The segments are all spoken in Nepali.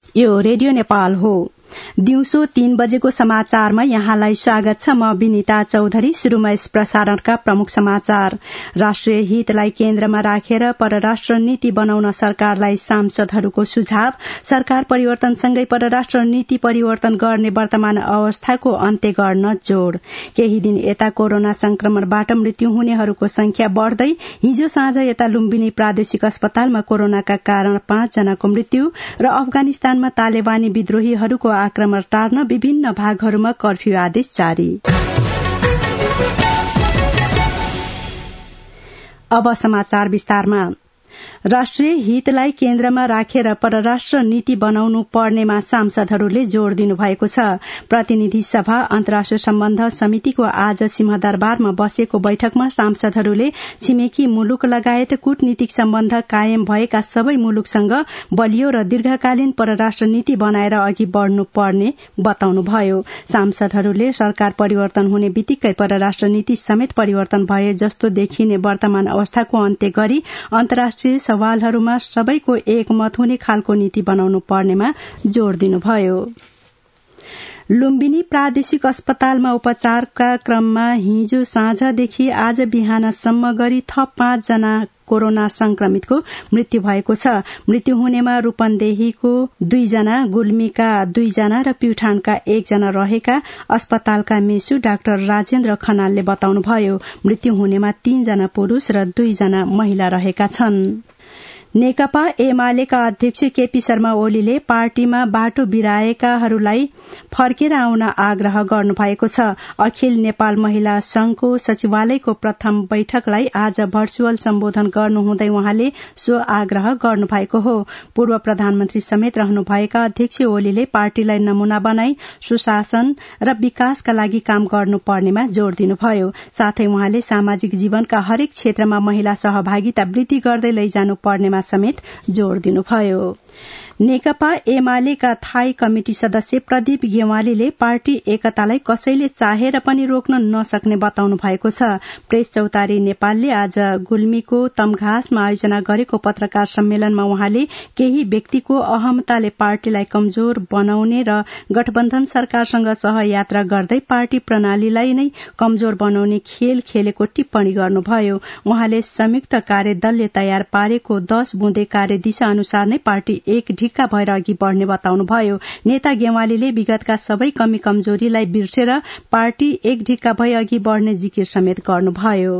यो रेडियो नेपाल हो। दिउँसो 3 बजेको समाचारमा यहाँलाई स्वागत छ। म विनिता चौधरी। शुरूमा यस प्रसारणका प्रमुख समाचार। राष्ट्रिय हितलाई केन्द्रमा राखेर परराष्ट्र नीति बनाउन सरकारलाई सांसदहरूको सुझाव। सरकार परिवर्तनसँगै परराष्ट्र नीति परिवर्तन गर्ने वर्तमान अवस्थाको अन्त्य गर्न जोड़। केही दिन यता कोरोना संक्रमणबाट मृत्यु हुनेहरूको संख्या बढ़दै हिजो साँझ यता लुम्बिनी प्रादेशिक अस्पतालमा कोरोनाका कारण 5 जनाको मृत्यु र अफगानिस्तानमा तालेबानी विद्रोहीहरूको आक्रमण टार्न विभिन्न भागहरूमा कर्फ्यू आदेश जारी। अब समाचार विस्तारमा। राष्ट्रिय हितलाई केन्द्रमा राखेर परराष्ट्र नीति बनाउनु पर्नेमा सांसदहरूले जोड़ दिनुभएको छ। प्रतिनिधि सभा अन्तर्राष्ट्रिय सम्बन्ध समितिको आज सिंहदरबारमा बसेको बैठकमा सांसदहरूले छिमेकी मुलुक लगायत कूटनीतिक सम्बन्ध कायम भएका सबै मुलुकसँग बलियो र दीर्घकालीन परराष्ट्र नीति बनाएर अघि बढ़नु पर्ने बताउनुभयो। सांसदहरूले सरकार परिवर्तन हुने बित्तिकै परराष्ट्र नीति समेत परिवर्तन भए जस्तो देखिने वर्तमान अवस्थाको अन्त्य गरी अन्तर्राष्ट्रिय सवालहरूमा सबैको एकमत हुने खालको नीति बनाउनु पर्नेमा जोड़ दिनुभयो। लुम्बिनी प्रादेशिक अस्पतालमा उपचारका क्रममा हिजो साँझदेखि आज बिहानसम्म गरी थप 5 जना कोरोना संक्रमितको मृत्यु भएको छ। मृत्यु हुनेमा रूपन्देहीको 2 जना, गुल्मीका 2 जना र प्युठानका 1 जना रहेका अस्पतालका मेसु डाक्टर राजेन्द्र खनालले बताउनुभयो। मृत्यु हुनेमा 3 जना पुरूष र 2 जना महिला रहेका छन्। नेकपा एमालेका अध्यक्ष केपी शर्मा ओलीले पार्टीमा बाटो बिराएकाहरूलाई फर्केर आउन आग्रह गर्नुभएको छ। अखिल नेपाल महिला संघको सचिवालयको प्रथम बैठकलाई आज भर्चुअल सम्बोधन गर्नुहुँदै उहाँले सो आग्रह गर्नुभएको हो। पूर्व प्रधानमन्त्री समेत रहनुभएका अध्यक्ष ओलीले पार्टीलाई नमूना बनाई सुशासन र विकासका लागि काम गर्नुपर्नेमा जोड़ दिनुभयो। साथै उहाँले सामाजिक जीवनका हरेक क्षेत्रमा महिला सहभागिता वृद्धि गर्दै लैजानु पर्नेमा समेत जोड़ दिनुभयो। नेकपा एमालेका थाई कमिटी सदस्य प्रदीप गेवालीले पार्टी एकतालाई कसैले चाहेर पनि रोक्न नसक्ने बताउनु भएको छ। प्रेस चौतारी नेपालले आज गुल्मीको तमघासमा आयोजना गरेको पत्रकार सम्मेलनमा उहाँले केही व्यक्तिको अहमताले पार्टीलाई कमजोर बनाउने र गठबन्धन सरकारसँग सहयात्रा गर्दै पार्टी प्रणालीलाई नै कमजोर बनाउने खेल खेलेको टिप्पणी गर्नुभयो। उहाँले संयुक्त कार्यदलले तयार पारेको 10 बुँदे कार्यदिशा अनुसार नै पार्टी एक ढिक्का भएर अघि बढ़ने बताउनुभयो। नेता गेवालीले विगतका सबै कमी कमजोरीलाई बिर्सेर पार्टी एक ढिक्का भई अघि बढ़ने जिकिर समेत गर्नुभयो।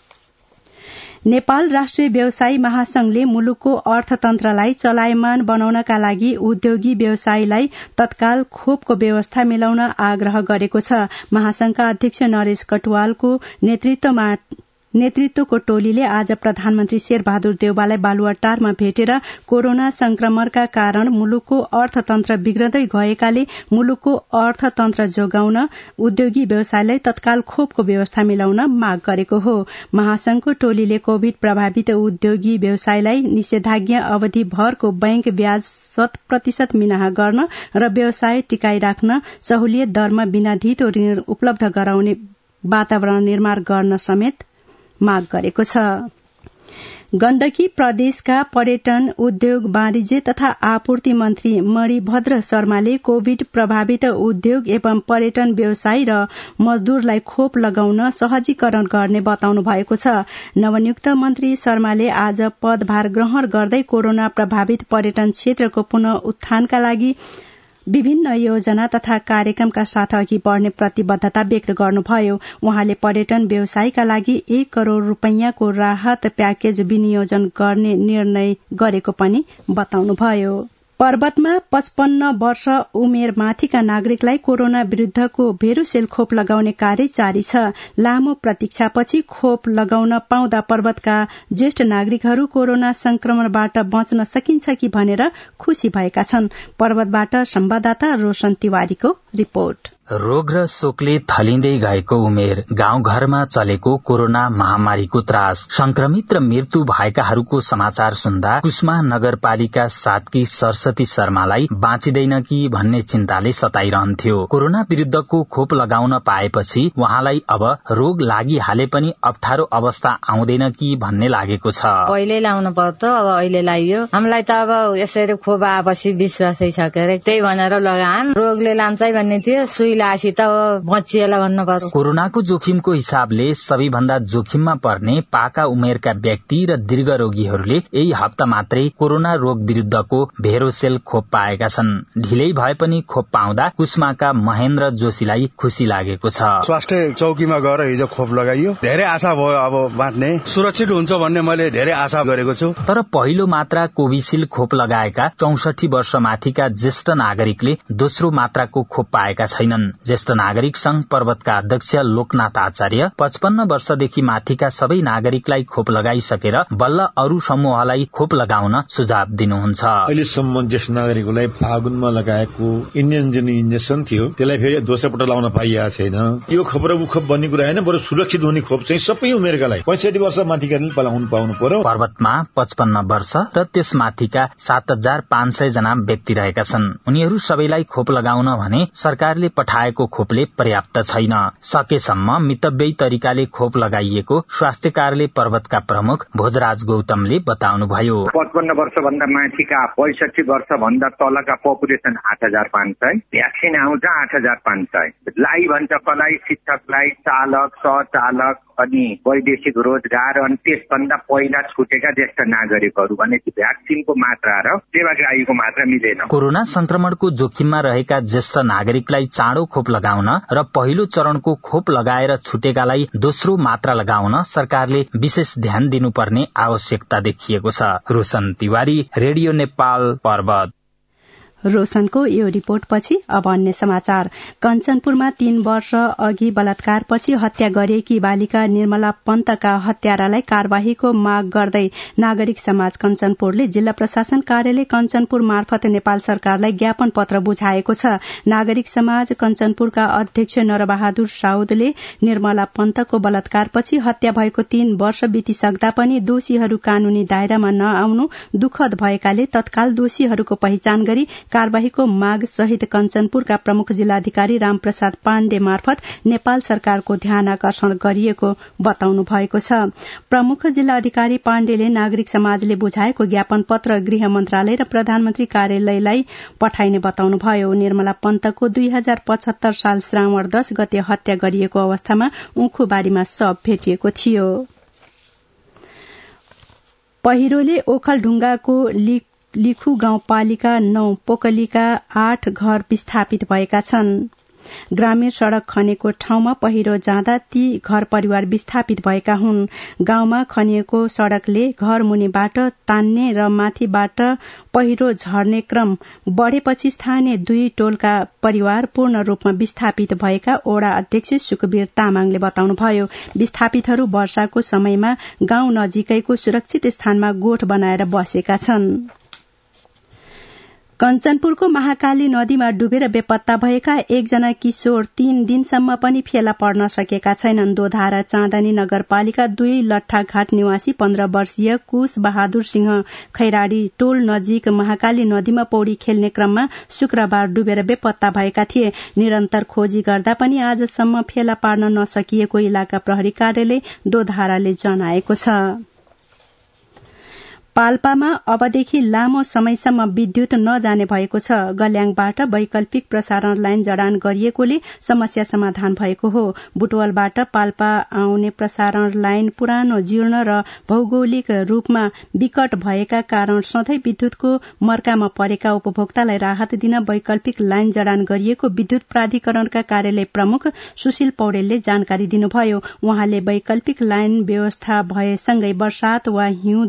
नेपाल राष्ट्रिय व्यवसायी महासंघले मुलुकको अर्थतन्त्रलाई चलायमान बनाउनका लागि उद्योगी व्यवसायीलाई तत्काल खोपको व्यवस्था मिलाउन आग्रह गरेको छ। महासंघका अध्यक्ष नरेश कटुवालको नेतृत्वको टोलीले आज प्रधानमन्त्री शेरबहादुर देउवालाई बालुवाटारमा भेटेर कोरोना संक्रमणका कारण मुलुकको अर्थतन्त्र बिग्रदै गएकाले मुलुकको अर्थतन्त्र जोगाउन उद्योगी व्यवसायलाई तत्काल खोपको व्यवस्था मिलाउन माग गरेको हो। महासंघको टोलीले कोभिड प्रभावित उद्योगी व्यवसायलाई निषेधाज्ञा अवधि भरको बैंक ब्याज 100% मिनाहा गर्न र व्यवसाय टिकाइ राख्न सहुलियत दरमा बिना धितो ऋण उपलब्ध गराउने वातावरण निर्माण गर्न समेत माग गरेको छ। गण्डकी प्रदेशका पर्यटन उद्योग वाणिज्य तथा आपूर्ति मन्त्री मणिभद्र शर्माले कोभिड प्रभावित उद्योग एवं पर्यटन व्यवसायी र मजदूरलाई खोप लगाउन सहजीकरण गर्ने बताउनु भएको छ। नवनियुक्त मन्त्री शर्माले आज पदभार ग्रहण गर्दै कोरोना प्रभावित पर्यटन क्षेत्रको पुनः उत्थानका लागि विभिन्न योजना तथा कार्यक्रमका साथ अघि बढ़ने प्रतिबद्धता व्यक्त गर्नुभयो। उहाँले पर्यटन व्यवसायका लागि 1 करोड़ रूपैयाँको राहत प्याकेज विनियोजन गर्ने निर्णय गरेको पनि बताउनुभयो। पर्वतमा 55 वर्ष उमेर माथिका नागरिकलाई कोरोना विरूद्धको भेरुसेल खोप लगाउने कार्य जारी छ। लामो प्रतीक्षापछि खोप लगाउन पाउँदा पर्वतका ज्येष्ठ नागरिकहरू कोरोना संक्रमणबाट बच्न सकिन्छ कि भनेर खुशी भएका छन्। पर्वतबाट संवाददाता रोशन तिवारीको रिपोर्ट। रोग र शोकले थलिँदै गएको उमेर, गाउँघरमा चलेको कोरोना महामारीको त्रास, संक्रमित र मृत्यु भएकाहरूको समाचार सुन्दा कुस्मा नगरपालिका 7 की सरस्वती शर्मालाई बाँचिदैन कि भन्ने चिन्ताले सताइरहन्थ्यो। कोरोना विरुद्धको खोप लगाउन पाएपछि उहाँलाई अब रोग लागिहाले पनि अप्ठ्यारो अवस्था आउँदैन कि भन्ने लागेको छ। पहिले लाउनु पर्यो, अब अहिले लागियो। हामीलाई त अब यसरी खोप आएपछि विश्वासै छ के अरे, त्यही भनेर लगान। रोगले लान्छ भन्ने थियो, सुई लासी त बचिएला भन्नु पर्यो। कोरोनाको जोखिमको हिसाबले सबैभन्दा जोखिममा पर्ने पाका उमेरका व्यक्ति र दीर्घ रोगीहरूले यही हप्ता मात्रै कोरोना रोग विरुद्धको भेरोसेल खोप पाएका छन्। ढिलै भए पनि खोप पाउँदा कुस्माका महेन्द्र जोशीलाई खुशी लागेको छ। स्वास्थ्य चौकीमा गएर हिजो खोप लगाइयो, धेरै आशा भयो अब बाँच्ने सुरक्षित हुन्छ भन्ने मैले धेरै आशा गरेको छु। तर पहिलो मात्रा कोभिसिल्ड खोप लगाएका 64 वर्ष माथिका ज्येष्ठ नागरिकले दोस्रो मात्राको खोप पाएका छैनन्। ज्येष्ठ नागरिक संघ पर्वतका अध्यक्ष लोकनाथ आचार्य 55 वर्षदेखि माथिका सबै नागरिकलाई खोप लगाइसकेर बल्ल अरू समूहलाई खोप लगाउन सुझाव दिनुहुन्छ। अहिलेसम्म ज्येष्ठ नागरिकलाई फागुनमा लगाएको इन्डियन जुन इन्जेक्सन थियो त्यसलाई फेरि दोस्रो पटक लगाउन पाइएको छैन। यो खोप र खोप भन्ने कुरा होइन, बरु सुरक्षित हुने खोप चाहिँ सबै उमेरकालाई 65 वर्ष माथिका लगाउन पाउनु पर्यो। पर्वतमा 55 वर्ष र त्यसमाथिका 7500 जना व्यक्ति रहेका छन्। उनीहरू सबैलाई खोप लगाउन भने सरकारले पठाएको खोपले पर्याप्त छैन। सकेसम्म मितव्ययी तरिकाले खोप लगाइएको स्वास्थ्य कार्यालय पर्वतका प्रमुख भोजराज गौतमले बताउनुभयो। 55 वर्ष भन्दा माथिका 65 वर्ष भन्दा तलका पपुलेसन 8500, भ्याक्सिन आउँछ 8500। लाई भन्छ कसलाई, शिक्षकलाई, चालक, सहचालक अनि वैदेशिक रोजगार अनि त्यसभन्दा पहिला छुटेका ज्येष्ठ नागरिकहरू भने भ्याक्सिनको मात्रा र सेवाग्राहीको मात्रा मिलेन। कोरोना संक्रमणको जोखिममा रहेका ज्येष्ठ नागरिकलाई चाँडो खोप लगाउन र पहिलो चरणको खोप लगाएर छुटेकालाई दोस्रो मात्रा लगाउन सरकारले विशेष ध्यान दिनुपर्ने आवश्यकता देखिएको छ। रोशन तिवारी, रेडियो नेपाल, पर्वत। रोशनको यो रिपोर्टपछि अब अन्य समाचार। कञ्चनपुरमा 3 वर्ष अघि बलात्कारपछि हत्या गरिएकी बालिका निर्मला पन्तका हत्यारालाई कार्यवाहीको माग गर्दै नागरिक समाज कञ्चनपुरले जिल्ला प्रशासन कार्यालय कञ्चनपुर मार्फत नेपाल सरकारलाई ज्ञापन पत्र बुझाएको छ। नागरिक समाज कञ्चनपुरका अध्यक्ष नरबहादुर साउदले निर्मला पन्तको बलात्कारपछि हत्या भएको 3 वर्ष बितिसक्दा पनि दोषीहरू कानूनी दायरामा नआउनु दुःखद भएकाले तत्काल दोषीहरूको पहिचान गरी कार्यवाहीको माग सहित कञ्चनपुरका प्रमुख जिल्लाधिकारी रामप्रसाद पाण्डे मार्फत नेपाल सरकारको ध्यान आकर्षण गरिएको बताउनु भएको छ। प्रमुख जिल्लाधिकारी पाण्डेले नागरिक समाजले बुझाएको ज्ञापन पत्र गृह मन्त्रालय र प्रधानमन्त्री कार्यालयलाई पठाइने बताउनुभयो। निर्मला पन्तको 2075 साल श्रावण 10 गते हत्या गरिएको अवस्थामा उखुबारीमा शव भेटिएको थियो। पहिरोले ओखलढुङ्गाको लिखु गाउँपालिका 9 पोकलीका 8 घर विस्थापित भएका छन्। ग्रामीण सड़क खनेको ठाउँमा पहिरो जाँदा ती घर परिवार विस्थापित भएका हुन्। गाउँमा खनिएको सड़कले घर मुनिबाट तान्ने र माथिबाट पहिरो झर्ने क्रम बढ़ेपछि स्थानीय 2 टोलका परिवार पूर्ण रूपमा विस्थापित भएका ओडा अध्यक्ष सुकवीर तामाङले बताउनुभयो। विस्थापितहरू वर्षाको समयमा गाउँ नजिकैको सुरक्षित स्थानमा गोठ बनाएर बसेका छन्। कञ्चनपुरको महाकाली नदीमा डुबेर बेपत्ता भएका 1 जना किशोर 3 दिनसम्म पनि फेला पर्न सकेका छैनन्। दोधारा चाँदनी नगरपालिका 2 लट्ठाघाट निवासी 15 वर्षीय कुश बहादुर सिंह खैराडी टोल नजिक महाकाली नदीमा पौडी खेल्ने क्रममा शुक्रबार डुबेर बेपत्ता भएका थिए। निरन्तर खोजी गर्दा पनि आजसम्म फेला पार्न नसकिएको इलाका प्रहरी कार्यालय दोधाराले जनाएको छ। पाल्पामा अबदेखि लामो समयसम्म विद्युत नजाने भएको छ। गल्याङबाट वैकल्पिक प्रसारण लाइन जडान गरिएकोले समस्या समाधान भएको हो। बुटवलबाट पाल्पा आउने प्रसारण लाइन पुरानो, जीर्ण र भौगोलिक रूपमा विकट भएका कारण सधैँ विद्युतको मर्कामा परेका उपभोक्तालाई राहत दिन वैकल्पिक लाइन जडान गरिएको विद्युत प्राधिकरणका कार्यालय प्रमुख सुशील पौडेलले जानकारी दिनुभयो। उहाँले वैकल्पिक लाइन व्यवस्था भएसँगै वर्षात वा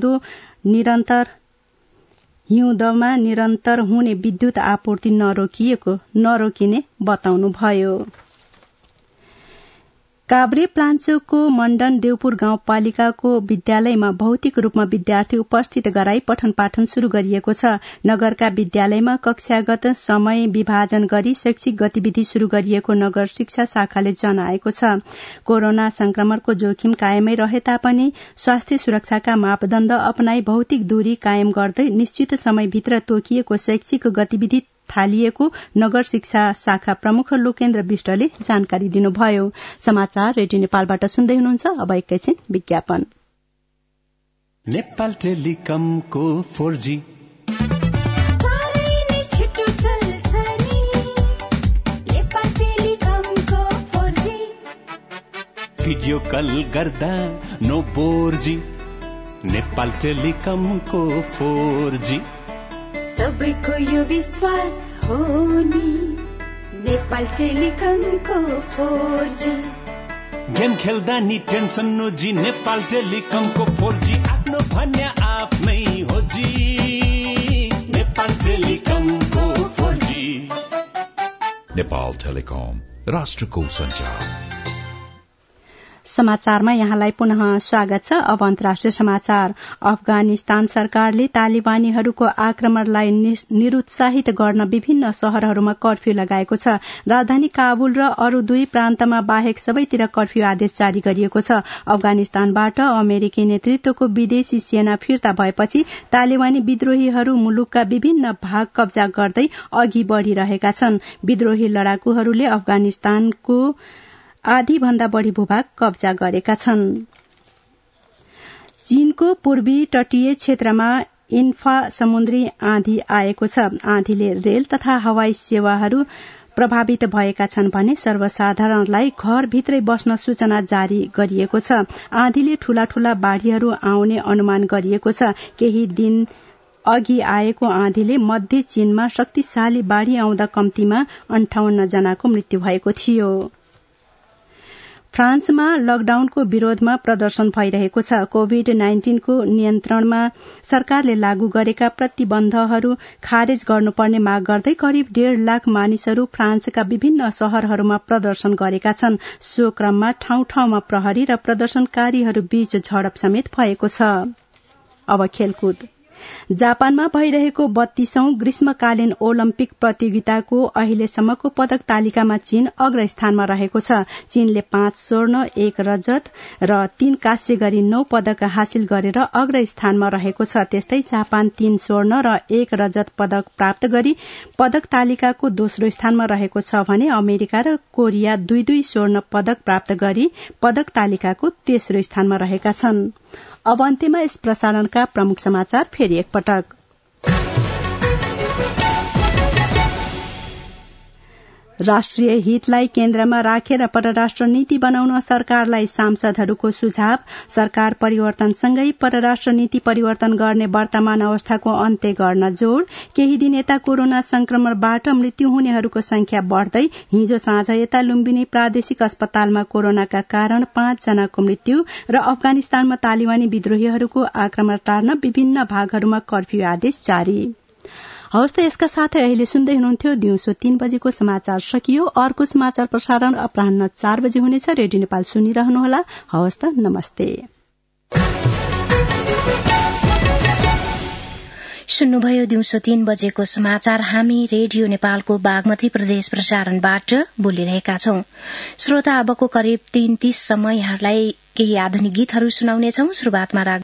हिउँदमा निरन्तर हुने विद्युत आपूर्ति नरोकिने बताउनुभयो। काभ्रे प्लान्चोकको मण्डन देवपुर गाउँपालिकाको विद्यालयमा भौतिक रूपमा विद्यार्थी उपस्थित गराई पठन पाठन शुरू गरिएको छ। नगरका विद्यालयमा कक्षागत समय विभाजन गरी शैक्षिक गतिविधि शुरू गरिएको नगर शिक्षा शाखाले जनाएको छ। कोरोना संक्रमणको जोखिम कायमै रहे तापनि स्वास्थ्य सुरक्षाका मापदण्ड अपनाई भौतिक दूरी कायम गर्दै निश्चित समयभित्र तोकिएको शैक्षिक गतिविधि थालिएको नगर शिक्षा शाखा प्रमुख लोकेन्द्र विष्टले जानकारी दिनुभयो। समाचार रेडियो नेपालबाट सुन्दै हुनुहुन्छ। अब एकैछिन विज्ञापन। नेपाल टेलिकमको 4G भिडियो कल गर्दा नो बोर्जी। नेपाल टेलिकमको 4G सबैको यो विश्वास हो नि। नेपाल टेलिकमको 4G गेम खेल्दा नि टेन्सन नोजी। नेपाल टेलिकमको 4G आफ्नो भन्या आफ्नै हो जी। नेपाल टेलिकमको 4G। नेपाल टेलिकम राष्ट्रको सञ्चार। समाचारमा यहाँलाई पुनः स्वागत छ। अब अन्तर्राष्ट्रिय समाचार। अफगानिस्तान सरकारले तालिबानीहरूको आक्रमणलाई निरुत्साहित गर्न विभिन्न शहरहरूमा कर्फ्यू लगाएको छ। राजधानी काबुल र अरू 2 प्रान्तमा बाहेक सबैतिर कर्फ्यू आदेश जारी गरिएको छ। अफगानिस्तानबाट अमेरिकी नेतृत्वको विदेशी सेना फिर्ता भएपछि तालिबानी विद्रोहीहरू मुलुकका विभिन्न भाग कब्जा गर्दै अघि बढ़िरहेका छन्। विद्रोही लडाकुहरूले अफगानिस्तानको आधी भन्दा बढ़ी भूभाग कब्जा गरेका छन्। चीनको पूर्वी तटीय क्षेत्रमा इन्फा समुद्री आँधी आएको छ। आँधीले रेल तथा हवाई सेवाहरू प्रभावित भएका छन् भने सर्वसाधारणलाई घरभित्रै बस्न सूचना जारी गरिएको छ। आँधीले ठूला ठूला बाढ़ीहरू आउने अनुमान गरिएको छ। केही दिन अघि आएको आँधीले मध्य चीनमा शक्तिशाली बाढ़ी आउँदा कम्तीमा 58 जनाको मृत्यु भएको थियो। फ्रान्समा लकडाउनको विरोधमा प्रदर्शन भइरहेको छ। कोभिड-19 को नियन्त्रणमा सरकारले लागू गरेका प्रतिबन्धहरू खारेज गर्नुपर्ने माग गर्दै करिब 1.5 लाख मानिसहरू फ्रान्सका विभिन्न शहरहरूमा प्रदर्शन गरेका छन्। सो क्रममा ठाउँ ठाउँमा प्रहरी र प्रदर्शनकारीहरू बीच झडप समेत भएको छ। अब खेलकुद। जापानमा भइरहेको 32औं ग्रीष्मकालीन ओलम्पिक प्रतियोगिताको अहिलेसम्मको पदक तालिकामा चीन अग्रस्थानमा रहेको छ। चीनले 5 स्वर्ण 1 रजत र 3 काँस्य गरी 9 पदक हासिल गरेर अग्रस्थानमा रहेको छ। त्यस्तै जापान 3 स्वर्ण र 1 रजत पदक प्राप्त गरी पदक तालिकाको दोस्रो स्थानमा रहेको छ भने अमेरिका र कोरिया 2-2 स्वर्ण पदक प्राप्त गरी पदक तालिकाको तेस्रो स्थानमा रहेका छन्। अब अन्त्यमा यस प्रसारणका प्रमुख समाचार फेरि एकपटक। राष्ट्रिय हितलाई केन्द्रमा राखेर परराष्ट्र नीति बनाउन सरकारलाई सांसदहरूको सुझाव। सरकार परिवर्तनसँगै परराष्ट्र नीति परिवर्तन गर्ने वर्तमान अवस्थाको अन्त्य गर्न जोड़। केही दिन यता कोरोना संक्रमणबाट मृत्यु हुनेहरूको संख्या बढ़दै हिजो साँझ यता लुम्बिनी प्रादेशिक अस्पतालमा कोरोनाका कारण 5 जनाको मृत्यु र अफगानिस्तानमा तालिबानी विद्रोहीहरूको आक्रमण टार्न विभिन्न भागहरूमा कर्फ्यू आदेश जारी। हवस् त यसका साथै अहिले सुन्दै हुनुहुन्थ्यो दिउँसो 3 बजेको समाचार सकियो। अर्को समाचार प्रसारण अपराह्न 4 बजे हुनेछ। रेडियो नेपाल सुनिरहनुहोला। हवस् त नमस्ते। सुन्नुभयो दिउँसो 3 बजेको समाचार। हामी रेडियो नेपालको बागमती प्रदेश प्रसारणबाट बोलिरहेका छौं। श्रोता, अबको करिब 3:30 सम्म यहाँलाई केही आधुनिक गीतहरू सुनाउनेछौं। शुरूआतमा